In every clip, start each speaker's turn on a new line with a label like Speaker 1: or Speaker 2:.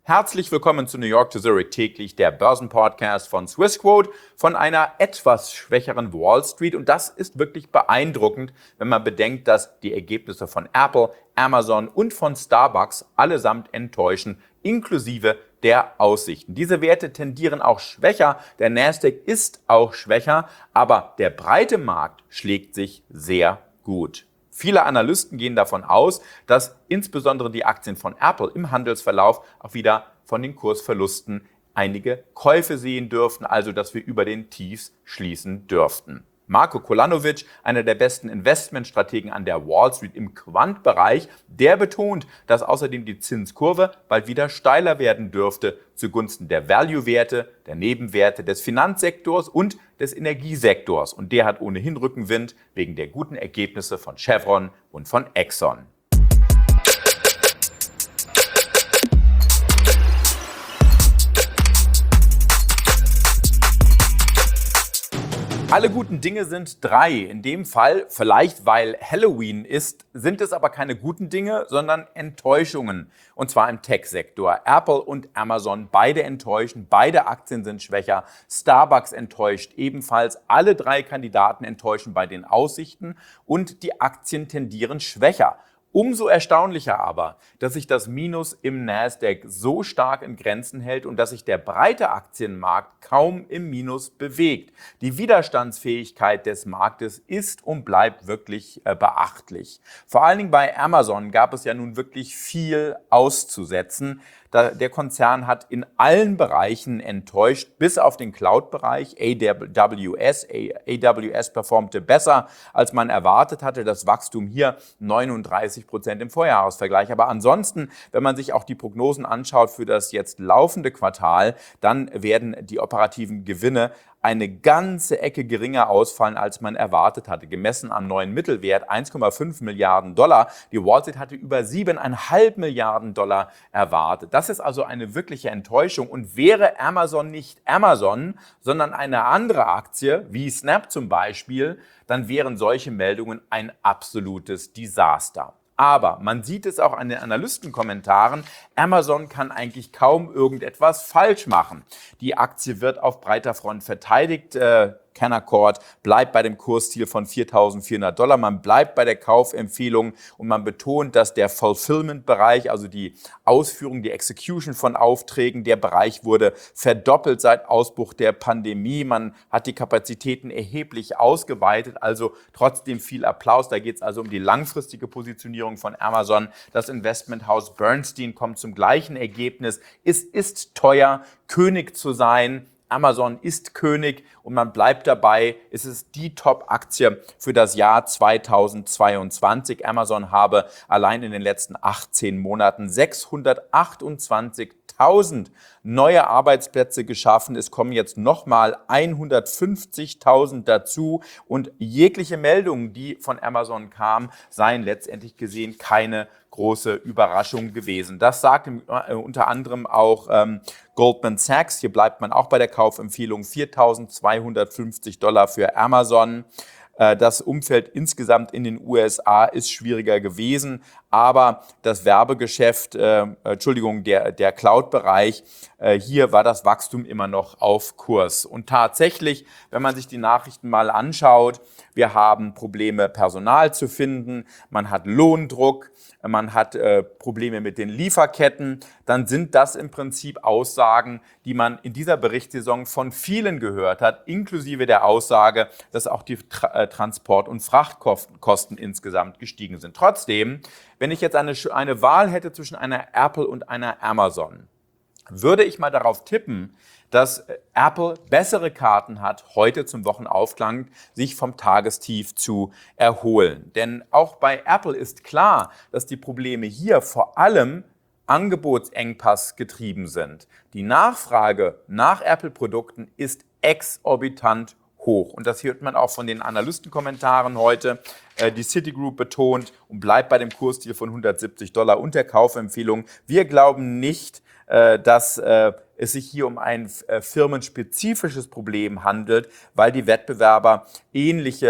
Speaker 1: Herzlich willkommen zu New York to Zurich täglich, der Börsenpodcast von Swissquote von einer etwas schwächeren Wall Street. Und das ist wirklich beeindruckend, wenn man bedenkt, dass die Ergebnisse von Apple, Amazon und von Starbucks allesamt enttäuschen, inklusive der Aussichten. Diese Werte tendieren auch schwächer, der Nasdaq ist auch schwächer, aber der breite Markt schlägt sich sehr gut. Viele Analysten gehen davon aus, dass insbesondere die Aktien von Apple im Handelsverlauf auch wieder von den Kursverlusten einige Käufe sehen dürften, also dass wir über den Tiefs schließen dürften. Marko Kolanovic, einer der besten Investmentstrategen an der Wall Street im Quant-Bereich, der betont, dass außerdem die Zinskurve bald wieder steiler werden dürfte zugunsten der Value-Werte, der Nebenwerte des Finanzsektors und des Energiesektors. Und der hat ohnehin Rückenwind wegen der guten Ergebnisse von Chevron und von Exxon. Alle guten Dinge sind drei. In dem Fall, vielleicht weil Halloween ist, sind es aber keine guten Dinge, sondern Enttäuschungen. Und zwar im Tech-Sektor. Apple und Amazon, beide enttäuschen, beide Aktien sind schwächer. Starbucks enttäuscht ebenfalls. Alle drei Kandidaten enttäuschen bei den Aussichten und die Aktien tendieren schwächer. Umso erstaunlicher aber, dass sich das Minus im Nasdaq so stark in Grenzen hält und dass sich der breite Aktienmarkt kaum im Minus bewegt. Die Widerstandsfähigkeit des Marktes ist und bleibt wirklich beachtlich. Vor allen Dingen bei Amazon gab es ja nun wirklich viel auszusetzen. Der Konzern hat in allen Bereichen enttäuscht, bis auf den Cloud-Bereich. AWS performte besser, als man erwartet hatte. Das Wachstum hier 39% im Vorjahresvergleich. Aber ansonsten, wenn man sich auch die Prognosen anschaut für das jetzt laufende Quartal, dann werden die operativen Gewinne eine ganze Ecke geringer ausfallen, als man erwartet hatte. Gemessen am neuen Mittelwert 1,5 Milliarden Dollar. Die Wall Street hatte über 7,5 Milliarden Dollar erwartet. Das ist also eine wirkliche Enttäuschung. Und wäre Amazon nicht Amazon, sondern eine andere Aktie, wie Snap zum Beispiel, dann wären solche Meldungen ein absolutes Desaster. Aber man sieht es auch an den Analystenkommentaren, Amazon kann eigentlich kaum irgendetwas falsch machen. Die Aktie wird auf breiter Front verteidigt. Canaccord bleibt bei dem Kursziel von $4.400. Man bleibt bei der Kaufempfehlung und man betont, dass der Fulfillment-Bereich, also die Ausführung, die Execution von Aufträgen, der Bereich wurde verdoppelt seit Ausbruch der Pandemie. Man hat die Kapazitäten erheblich ausgeweitet, also trotzdem viel Applaus. Da geht es also um die langfristige Positionierung von Amazon. Das Investmenthaus Bernstein kommt zum gleichen Ergebnis. Es ist teuer, König zu sein. Amazon ist König und man bleibt dabei, es ist die Top-Aktie für das Jahr 2022. Amazon habe allein in den letzten 18 Monaten 628.000 neue Arbeitsplätze geschaffen. Es kommen jetzt nochmal 150.000 dazu und jegliche Meldungen, die von Amazon kamen, seien letztendlich gesehen keine große Überraschung gewesen. Das sagt unter anderem auch Goldman Sachs. Hier bleibt man auch bei der Kaufempfehlung $4.250 für Amazon. Das Umfeld insgesamt in den USA ist schwieriger gewesen, aber das Werbegeschäft, der Cloud-Bereich, hier war das Wachstum immer noch auf Kurs. Und tatsächlich, wenn man sich die Nachrichten mal anschaut, wir haben Probleme, Personal zu finden, man hat Lohndruck, man hat Probleme mit den Lieferketten, dann sind das im Prinzip Aussagen, die man in dieser Berichtssaison von vielen gehört hat, inklusive der Aussage, dass auch die Transport- und Frachtkosten insgesamt gestiegen sind. Trotzdem, wenn ich jetzt eine Wahl hätte zwischen einer Apple und einer Amazon, würde ich mal darauf tippen, dass Apple bessere Karten hat, heute zum Wochenaufgang sich vom Tagestief zu erholen. Denn auch bei Apple ist klar, dass die Probleme hier vor allem Angebotsengpass getrieben sind. Die Nachfrage nach Apple-Produkten ist exorbitant hoch. Und das hört man auch von den Analystenkommentaren heute. Die Citigroup betont und bleibt bei dem Kursziel von $170 und der Kaufempfehlung. Wir glauben nicht, dass es sich hier um ein firmenspezifisches Problem handelt, weil die Wettbewerber ähnliche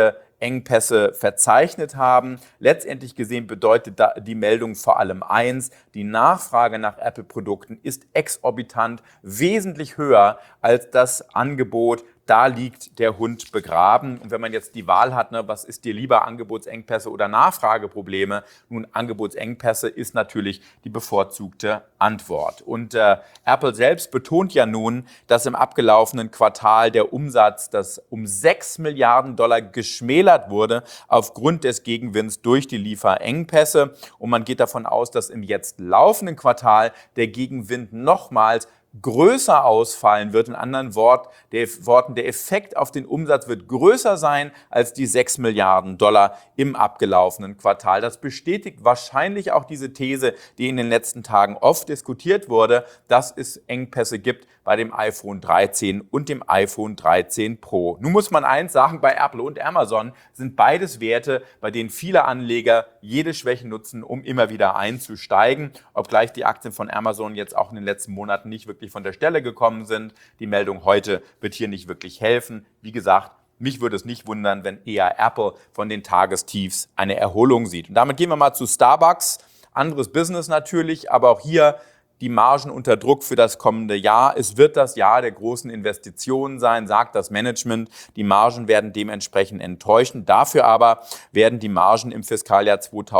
Speaker 1: Engpässe verzeichnet haben. Letztendlich gesehen bedeutet die Meldung vor allem eins: Die Nachfrage nach Apple-Produkten ist exorbitant, wesentlich höher als das Angebot. Da liegt der Hund begraben. Und wenn man jetzt die Wahl hat, was ist dir lieber, Angebotsengpässe oder Nachfrageprobleme? Nun, Angebotsengpässe ist natürlich die bevorzugte Antwort. Und Apple selbst betont ja nun, dass im abgelaufenen Quartal der Umsatz, das um 6 Milliarden Dollar geschmälert wurde, aufgrund des Gegenwinds durch die Lieferengpässe. Und man geht davon aus, dass im jetzt laufenden Quartal der Gegenwind nochmals größer ausfallen wird. In anderen Worten, der Effekt auf den Umsatz wird größer sein als die 6 Milliarden Dollar im abgelaufenen Quartal. Das bestätigt wahrscheinlich auch diese These, die in den letzten Tagen oft diskutiert wurde, dass es Engpässe gibt bei dem iPhone 13 und dem iPhone 13 Pro. Nun muss man eins sagen, bei Apple und Amazon sind beides Werte, bei denen viele Anleger jede Schwäche nutzen, um immer wieder einzusteigen. Obgleich die Aktien von Amazon jetzt auch in den letzten Monaten nicht wirklich von der Stelle gekommen sind. Die Meldung heute wird hier nicht wirklich helfen. Wie gesagt, mich würde es nicht wundern, wenn eher Apple von den Tagestiefs eine Erholung sieht. Und damit gehen wir mal zu Starbucks. Anderes Business natürlich, aber auch hier die Margen unter Druck für das kommende Jahr. Es wird das Jahr der großen Investitionen sein, sagt das Management. Die Margen werden dementsprechend enttäuschen. Dafür aber werden die Margen im Fiskaljahr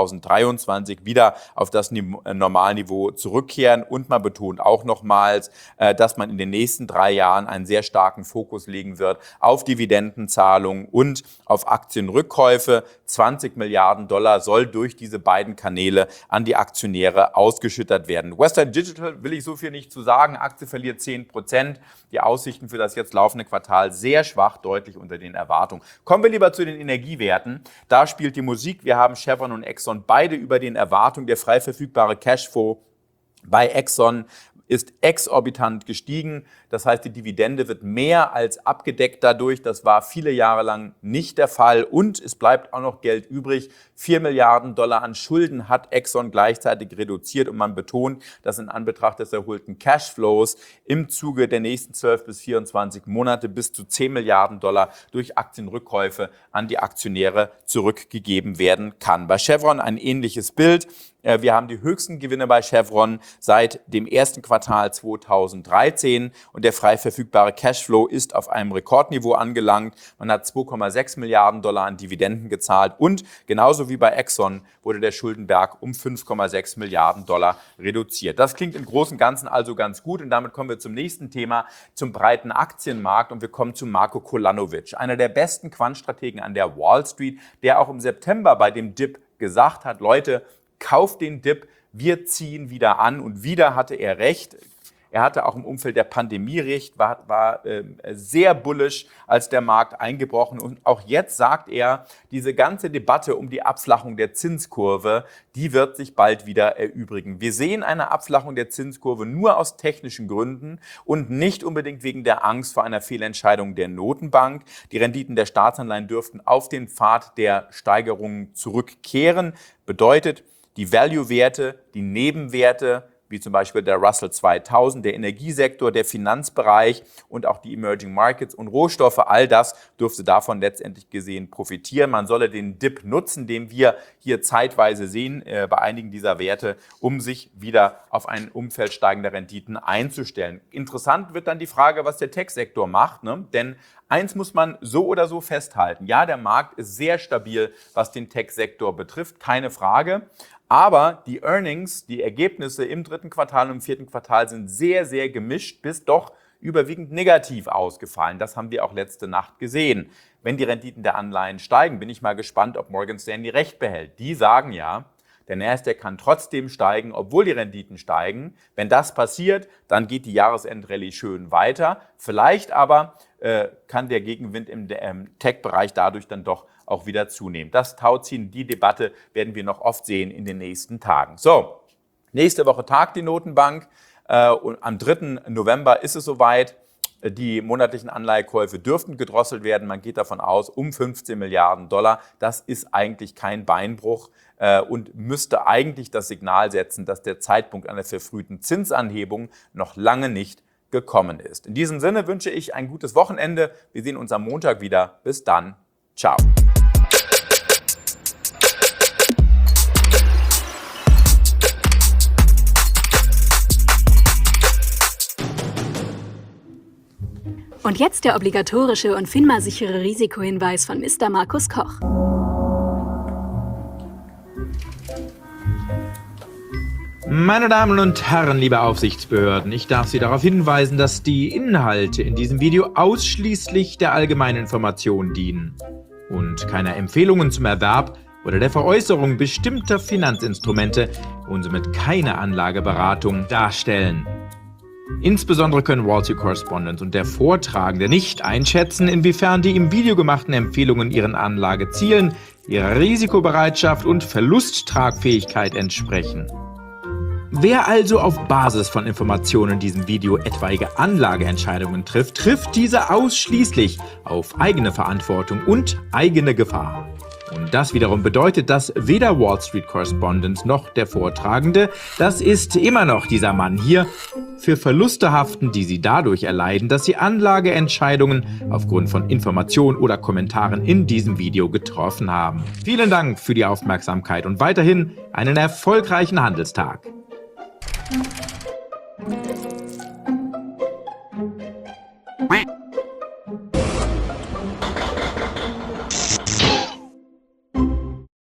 Speaker 1: 2023 wieder auf das Normalniveau zurückkehren. Und man betont auch nochmals, dass man in den nächsten 3 Jahren einen sehr starken Fokus legen wird auf Dividendenzahlungen und auf Aktienrückkäufe. 20 Milliarden Dollar soll durch diese beiden Kanäle an die Aktionäre ausgeschüttet werden. Western Digital will ich so viel nicht zu sagen. Aktie verliert 10%. Die Aussichten für das jetzt laufende Quartal sehr schwach, deutlich unter den Erwartungen. Kommen wir lieber zu den Energiewerten. Da spielt die Musik. Wir haben Chevron und Exxon beide über den Erwartungen. Der frei verfügbare Cashflow bei Exxon ist exorbitant gestiegen. Das heißt, die Dividende wird mehr als abgedeckt dadurch. Das war viele Jahre lang nicht der Fall. Und es bleibt auch noch Geld übrig. 4 Milliarden Dollar an Schulden hat Exxon gleichzeitig reduziert. Und man betont, dass in Anbetracht des erholten Cashflows im Zuge der nächsten 12 bis 24 Monate bis zu 10 Milliarden Dollar durch Aktienrückkäufe an die Aktionäre zurückgegeben werden kann. Bei Chevron ein ähnliches Bild. Wir haben die höchsten Gewinne bei Chevron seit dem ersten Quartal 2013 und der frei verfügbare Cashflow ist auf einem Rekordniveau angelangt. Man hat 2,6 Milliarden Dollar an Dividenden gezahlt und genauso wie bei Exxon wurde der Schuldenberg um 5,6 Milliarden Dollar reduziert. Das klingt im Großen und Ganzen also ganz gut und damit kommen wir zum nächsten Thema, zum breiten Aktienmarkt und wir kommen zu Marko Kolanovic, einer der besten Quantstrategen an der Wall Street, der auch im September bei dem Dip gesagt hat, Leute, kauft den Dip, wir ziehen wieder an und wieder hatte er recht. Er hatte auch im Umfeld der Pandemie recht, war sehr bullish, als der Markt eingebrochen und auch jetzt sagt er, diese ganze Debatte um die Abflachung der Zinskurve, die wird sich bald wieder erübrigen. Wir sehen eine Abflachung der Zinskurve nur aus technischen Gründen und nicht unbedingt wegen der Angst vor einer Fehlentscheidung der Notenbank. Die Renditen der Staatsanleihen dürften auf den Pfad der Steigerungen zurückkehren. Bedeutet, die Value-Werte, die Nebenwerte, wie zum Beispiel der Russell 2000, der Energiesektor, der Finanzbereich und auch die Emerging Markets und Rohstoffe, all das dürfte davon letztendlich gesehen profitieren. Man solle den Dip nutzen, den wir hier zeitweise sehen bei einigen dieser Werte, um sich wieder auf ein Umfeld steigender Renditen einzustellen. Interessant wird dann die Frage, was der Tech-Sektor macht, ne? Denn eins muss man so oder so festhalten. Ja, der Markt ist sehr stabil, was den Tech-Sektor betrifft, keine Frage. Aber die Earnings, die Ergebnisse im 3. Quartal und im 4. Quartal sind sehr, sehr gemischt bis doch überwiegend negativ ausgefallen. Das haben wir auch letzte Nacht gesehen. Wenn die Renditen der Anleihen steigen, bin ich mal gespannt, ob Morgan Stanley recht behält. Die sagen ja, der Nasdaq kann trotzdem steigen, obwohl die Renditen steigen. Wenn das passiert, dann geht die Jahresendrallye schön weiter. Vielleicht aber kann der Gegenwind im Tech-Bereich dadurch dann doch auch wieder zunehmen. Das Tauziehen, die Debatte werden wir noch oft sehen in den nächsten Tagen. So, nächste Woche tagt die Notenbank und am 3. November ist es soweit. Die monatlichen Anleihekäufe dürften gedrosselt werden. Man geht davon aus, um 15 Milliarden Dollar. Das ist eigentlich kein Beinbruch und müsste eigentlich das Signal setzen, dass der Zeitpunkt einer verfrühten Zinsanhebung noch lange nicht gekommen ist. In diesem Sinne wünsche ich ein gutes Wochenende. Wir sehen uns am Montag wieder. Bis dann. Ciao.
Speaker 2: Und jetzt der obligatorische und FINMA-sichere Risikohinweis von Mr. Markus Koch.
Speaker 3: Meine Damen und Herren, liebe Aufsichtsbehörden, ich darf Sie darauf hinweisen, dass die Inhalte in diesem Video ausschließlich der allgemeinen Information dienen und keine Empfehlungen zum Erwerb oder der Veräußerung bestimmter Finanzinstrumente und somit keine Anlageberatung darstellen. Insbesondere können Wall Street Correspondent und der Vortragende nicht einschätzen, inwiefern die im Video gemachten Empfehlungen ihren Anlagezielen, ihrer Risikobereitschaft und Verlusttragfähigkeit entsprechen. Wer also auf Basis von Informationen in diesem Video etwaige Anlageentscheidungen trifft, trifft diese ausschließlich auf eigene Verantwortung und eigene Gefahr. Und das wiederum bedeutet, dass weder Wall Street Correspondent noch der Vortragende, das ist immer noch dieser Mann hier, für Verluste haften, die sie dadurch erleiden, dass sie Anlageentscheidungen aufgrund von Informationen oder Kommentaren in diesem Video getroffen haben. Vielen Dank für die Aufmerksamkeit und weiterhin einen erfolgreichen Handelstag.
Speaker 4: Quack.